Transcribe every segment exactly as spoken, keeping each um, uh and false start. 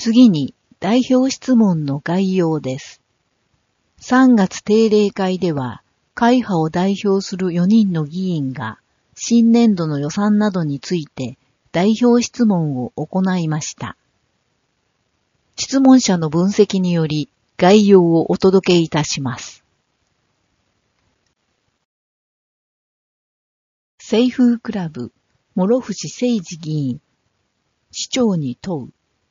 次に代表質問の概要です。さんがつ定例会では、会派を代表するよにんの議員が、新年度の予算などについて代表質問を行いました。質問者の分析により概要をお届けいたします。清風クラブ、諸伏誠二議員、市長に問う。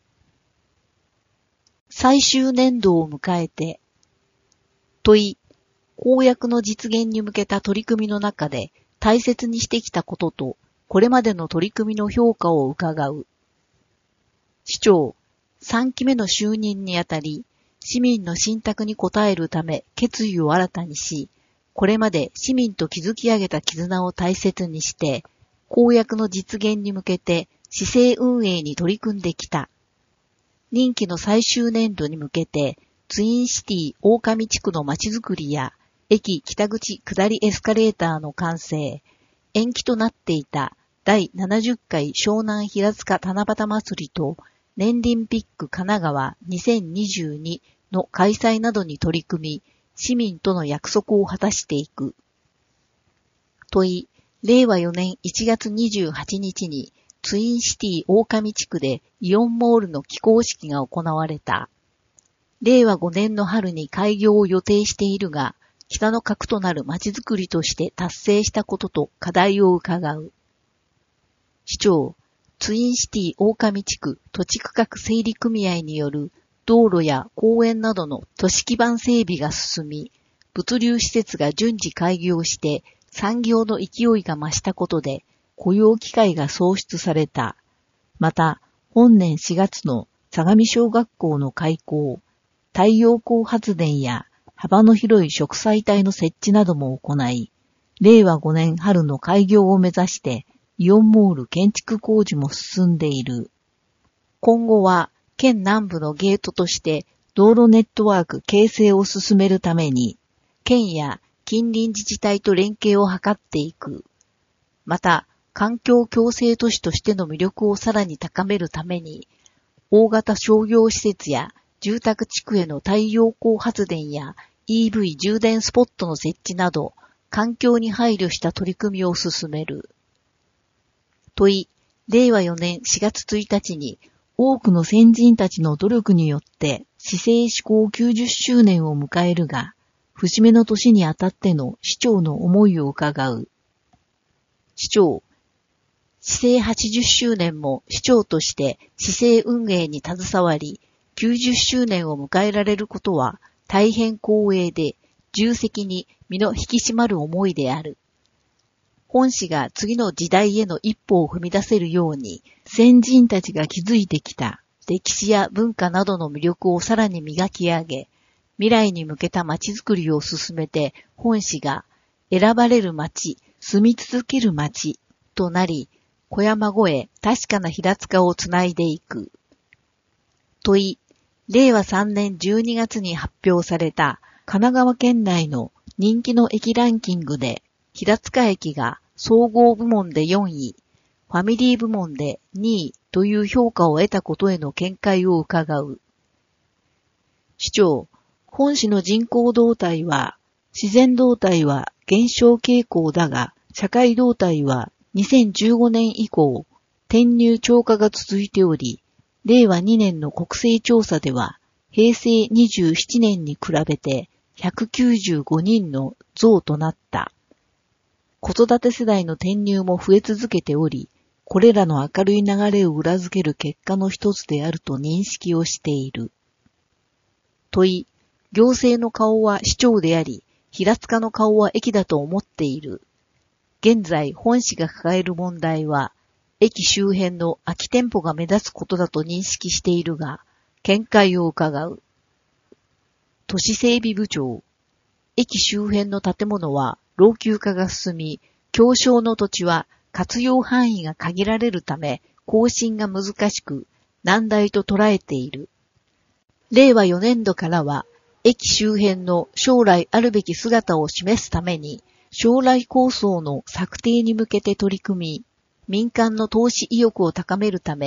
最終年度を迎えて、問い、公約の実現に向けた取り組みの中で大切にしてきたことと、これまでの取り組みの評価を伺う。市長、さんきめの就任にあたり、市民の信託に応えるため決意を新たにし、これまで市民と築き上げた絆を大切にして、公約の実現に向けて市政運営に取り組んできた。任期の最終年度に向けて、ツインシティ大上地区のまちづくりや、駅北口下りエスカレーターの完成、延期となっていただいななじゅっかい湘南平塚七夕祭りと年輪ピック神奈川にせんにじゅうにの開催などに取り組み、市民との約束を果たしていく。問い、れいわよねんいちがつにじゅうはちにちにツインシティ大上地区でイオンモールの起工式が行われた。れいわごねんの春に開業を予定しているが、北の核となる街づくりとして達成したことと課題を伺う。市長、ツインシティ大上地区土地区画整理組合による道路や公園などの都市基盤整備が進み、物流施設が順次開業して産業の勢いが増したことで雇用機会が創出された。また、本年しがつの相模小学校の開校、太陽光発電や幅の広い植栽帯の設置なども行い、れいわごねん春の開業を目指してイオンモール建築工事も進んでいる。今後は県南部のゲートとして道路ネットワーク形成を進めるために、県や近隣自治体と連携を図っていく。また、環境共生都市としての魅力をさらに高めるために、大型商業施設や住宅地区への太陽光発電やイーブイ 充電スポットの設置など、環境に配慮した取り組みを進める。問い、れいわよねんしがつついたちに、多くの先人たちの努力によって市政施行きゅうじゅっしゅうねんを迎えるが、節目の年にあたっての市長の思いを伺う。市長、市政はちじゅっしゅうねんも市長として市政運営に携わり、きゅうじゅっしゅうねんを迎えられることは大変光栄で、重責に身の引き締まる思いである。本市が次の時代への一歩を踏み出せるように、先人たちが築いてきた歴史や文化などの魅力をさらに磨き上げ、未来に向けた街づくりを進めて、本市が選ばれる街、住み続ける街となり、小山越え確かな平塚をつないでいく。問い、れいわさんねんじゅうにがつに発表された神奈川県内の人気の駅ランキングで、平塚駅が総合部門でよんい、ファミリー部門でにいという評価を得たことへの見解を伺う。市長、本市の人口動態は、自然動態は減少傾向だが、社会動態はにせんじゅうごねん以降、転入超過が続いており、れいわにねんの国勢調査では、へいせいにじゅうななねんに比べてひゃくきゅうじゅうごにんの増となった。子育て世代の転入も増え続けており、これらの明るい流れを裏付ける結果の一つであると認識をしている。問い、行政の顔は市長であり、平塚の顔は駅だと思っている。現在本市が抱える問題は、駅周辺の空き店舗が目立つことだと認識しているが、見解を伺う。都市整備部長、駅周辺の建物は老朽化が進み、狭小の土地は活用範囲が限られるため、更新が難しく、難題と捉えている。れいわよねんどからは、駅周辺の将来あるべき姿を示すために、将来構想の策定に向けて取り組み、民間の投資意欲を高めるため、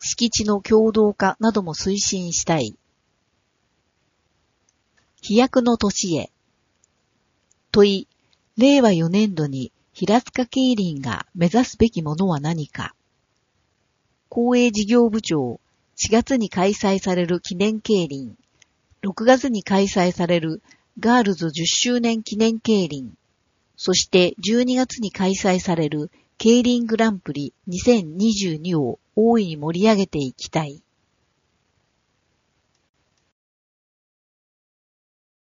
敷地の共同化なども推進したい。飛躍の年へ。問い、れいわよねんどに平塚競輪が目指すべきものは何か。公営事業部長、しがつに開催される記念競輪、ろくがつに開催されるガールズじゅっしゅうねん記念競輪、そしてじゅうにがつに開催される競輪グランプリにせんにじゅうにを大いに盛り上げていきたい。